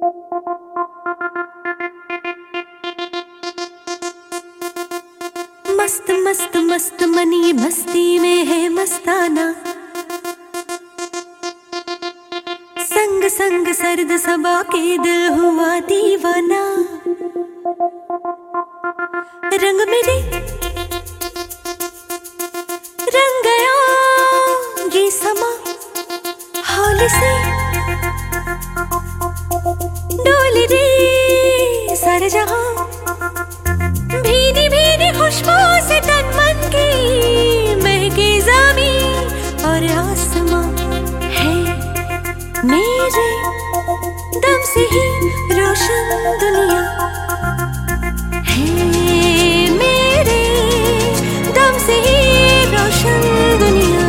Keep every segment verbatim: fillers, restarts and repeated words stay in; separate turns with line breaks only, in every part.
मस्त मस्त मस्त मन ये मस्ती में है मस्ताना, संग संग सर्द सबा के दिल हुआ दीवाना। रंग मेरे रंग गया ये समा, हौले से डोले रे सारे जहां, भीनी भीनी खुशबू से तन मन की महके ज़मीं और आसमां है मेरे दम से ही रोशन दुनिया, है मेरे दम से ही रोशन दुनिया।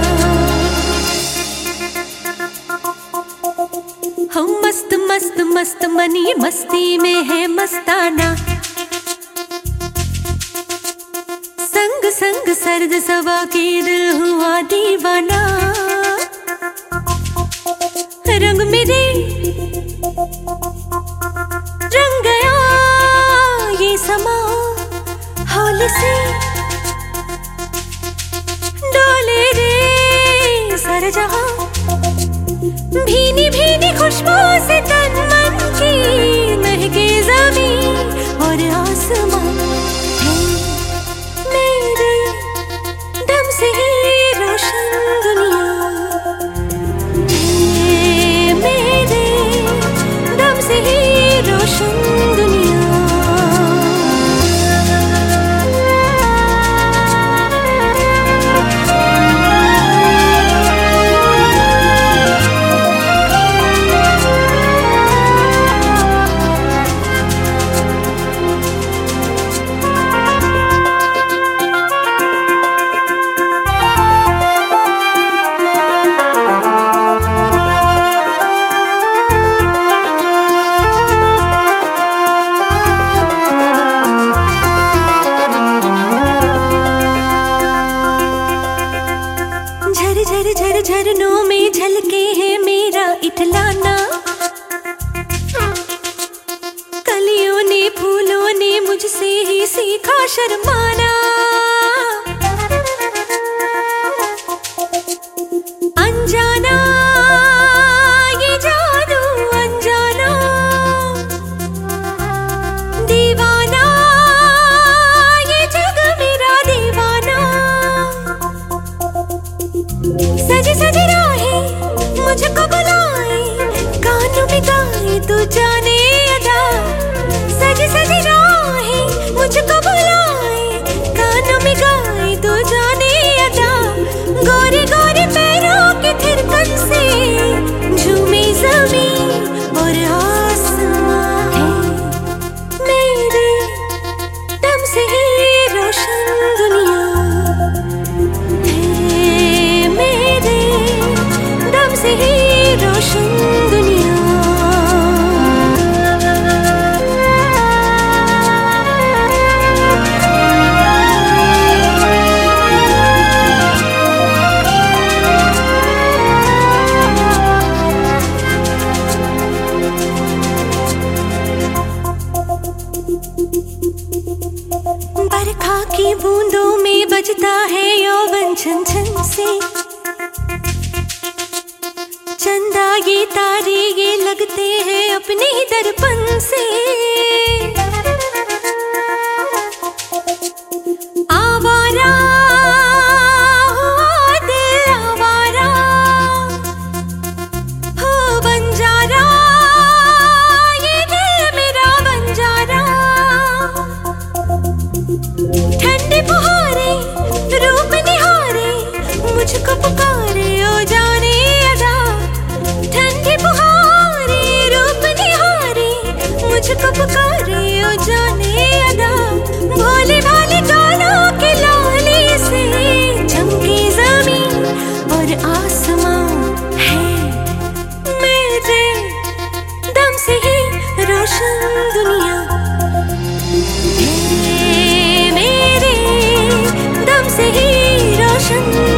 हम मस्त मस्त मस्त मन ये मस्ती में है मस्ताना, संग संग सर्द सवा के दिल हुआ दीवाना। रंग मेरे रंग गया ये समा, हौले से डोले रे सारा जहां, भीनी भीनी खुशबू से तन मन की महके ज़मीं और आसमां है मेरे दम से ही रोशन दुनिया, है मेरे दम से ही रोशन दुनिया। झर झर झरनों में झलके है मेरा इठलाना, कलियों ने फूलों ने मुझसे ही सीखा शर्माना। अनजाना ये जादू अनजाना, दीवाना ये जग मेरा दीवाना। सजी सजी राहें मुझको बुलाए, कानों में गाए तू जाने अदा। सजी सजी राहें मुझको बुलाए, कानों में गाए तू जाने अदा। गोरे गोरे पैरों के थिरकन से झूमे ज़मीं और आसमां है मेरे दम से ही रोशन दुनिया, से ही रोशन दुनिया। बरखा की बूंदों में बजता है यौवन छन छन से, चंदा ये तारे ये लगते हैं अपने ही दर्पण से। आवारा हुआ दिल आवारा, हो बंजारा ये दिल मेरा बंजारा। ठंडे फुहारे रूप निहारे मुझको पुकारे ओ जाने अदा। ठंडे फुहारे रूप निहारे मुझको पुकारे ओ जाने अदा। भोले भाले गालों के लाले से चमके ज़मीं और आसमां है मेरे दम से ही रोशन दुनिया, है मेरे दम से ही रोशन